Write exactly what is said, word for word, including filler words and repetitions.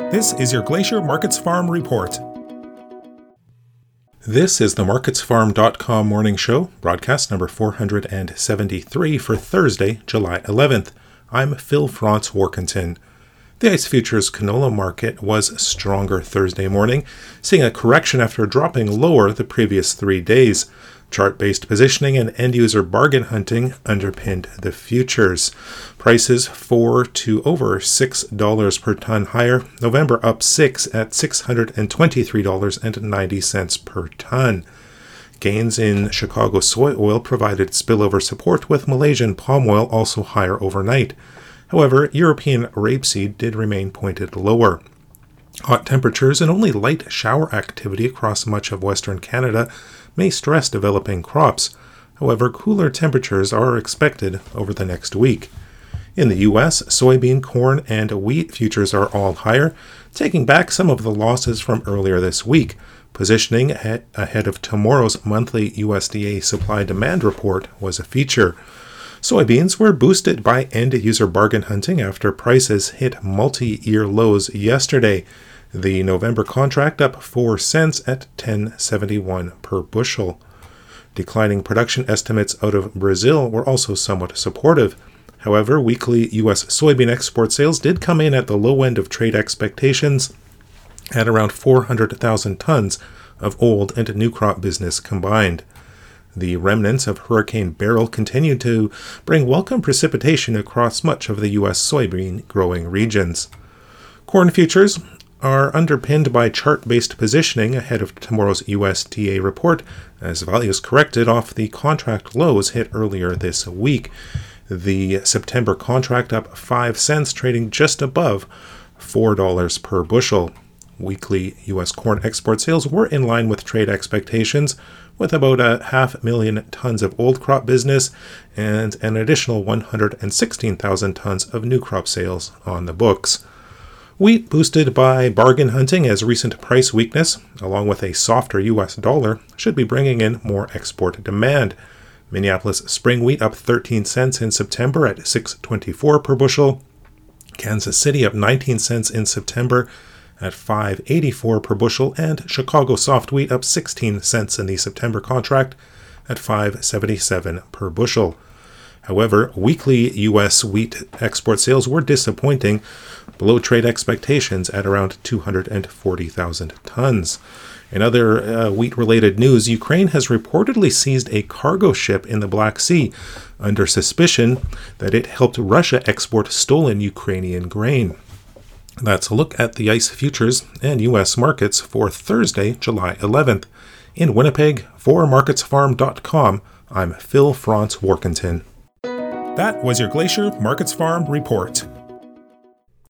This is your Glacier Markets Farm Report. This is the markets farm dot com morning show, broadcast number four hundred seventy-three for Thursday, July eleventh. I'm Phil Franz Warkentin. The ICE Futures canola market was stronger Thursday morning, seeing a correction after dropping lower the previous three days. Chart-based positioning and end-user bargain hunting underpinned the futures. Prices four to over six dollars per ton higher, November up six at six hundred twenty-three dollars and ninety cents per ton. Gains in Chicago soy oil provided spillover support, with Malaysian palm oil also higher overnight. However, European rapeseed did remain pointed lower. Hot temperatures and only light shower activity across much of Western Canada may stress developing crops. However, cooler temperatures are expected over the next week. In the U S, soybean, corn, and wheat futures are all higher, taking back some of the losses from earlier this week. Positioning ahead of tomorrow's monthly U S D A supply-demand report was a feature. Soybeans were boosted by end-user bargain hunting after prices hit multi-year lows yesterday. The November contract up four cents at ten seventy-one per bushel. Declining production estimates out of Brazil were also somewhat supportive. However, weekly U S soybean export sales did come in at the low end of trade expectations at around four hundred thousand tons of old and new crop business combined. The remnants of Hurricane Beryl continued to bring welcome precipitation across much of the U S soybean growing regions. Corn futures are underpinned by chart-based positioning ahead of tomorrow's U S D A report, as values corrected off the contract lows hit earlier this week. The September contract up five cents, trading just above four dollars per bushel. Weekly U S corn export sales were in line with trade expectations, with about a half million tons of old crop business and an additional one hundred sixteen thousand tons of new crop sales on the books. Wheat boosted by bargain hunting, as recent price weakness, along with a softer U S dollar, should be bringing in more export demand. Minneapolis spring wheat up thirteen cents in September at six twenty-four per bushel. Kansas City up nineteen cents in September at five eighty-four per bushel, and Chicago soft wheat up sixteen cents in the September contract at five seventy-seven per bushel. However, weekly U S wheat export sales were disappointing, below trade expectations at around two hundred forty thousand tons. In other uh, wheat-related news, Ukraine has reportedly seized a cargo ship in the Black Sea under suspicion that it helped Russia export stolen Ukrainian grain. That's a look at the ICE futures and U S markets for Thursday, July eleventh. In Winnipeg, for markets farm dot com, I'm Phil Franz Warkentin. That was your Glacier Markets Farm Report.